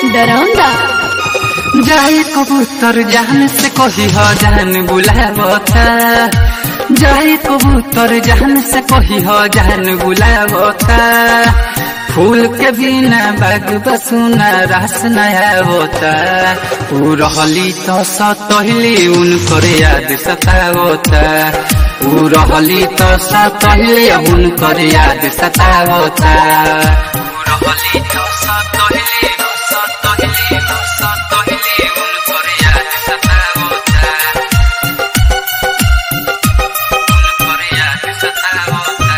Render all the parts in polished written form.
डराउंदा। जाए कबूतर जान से कही हो जान बुलावता, जाए कबूतर जान से कही हो जान बुलावता। फूल के बिना बाग बसुना रास नया होता, ऊ रहली तो सतहली उनकर याद सतावता, ऊ रहली तो सतहली उनकर याद सतावता, ऊ रहली तो सतहली उनकर याद सतावता, उनकर याद सतावता।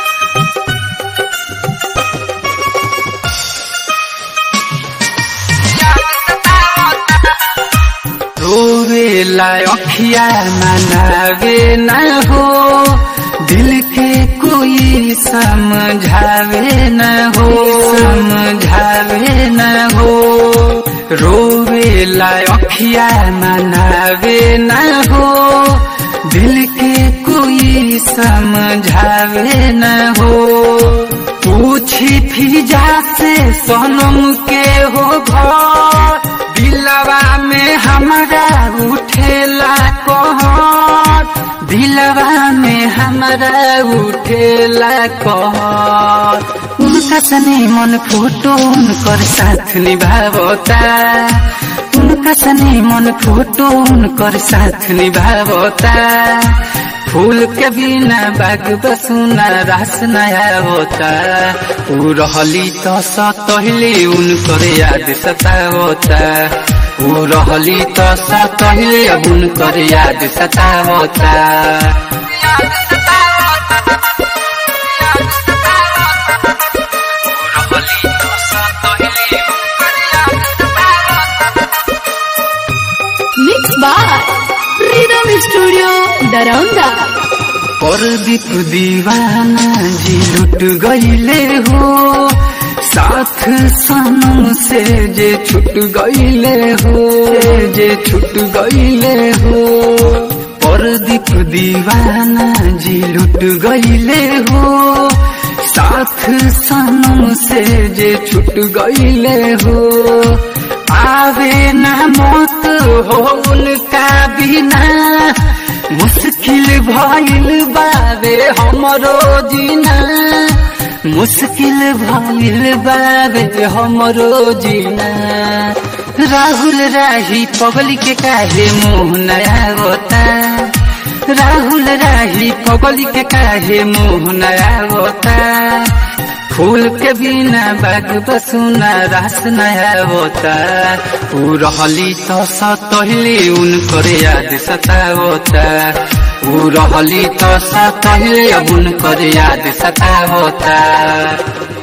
रोवेला अखिया मनावे न हो, दिल के कोई समझावे न हो, समझावे न हो। रोवेला अखिया मनावे न हो, दिल के कोई समझावे न हो। पूछी फिजा से सनम के हो घर, दिलवा में हमारा उठेला कहर, दिलवा में हमारा उठेला कहर। उनका सने मन फोटो उनकर साथ निभावता, उनका सने मन फोटो उनकर साथ निभावता। फूल के बिना बाग बसुना रास नया होता, ऊ रहली तो सतहली उनकर याद सतावता, ऊ रहली तो सतहली उनकर याद सतावता। मिक्स बाय रिदम स्टूडियो डराउंदा। परदीप दीवाना जी लुट गईले हो, साथ सनम से जे छूट गईले हो, जे छूट गईले हो। परदीप दीवाना जी लुट गईले हो, साथ सनम से जे छूट गईले हो। आवे ना मौत हो उनका बिना, मुश्किल भइल बावे हमरो जीना, मुश्किल भइल बावे हमरो जीना। राहुल राही पगली के काहे मुँह नया होता, राहुल राही पगली के काहे मुँह नया होता। फूल के बिना बाग बसुना रास नया होता, ऊ रहली तो सतहली उनकर याद सतावता, ऊ रहली तो सतहली उनकर याद सतावता।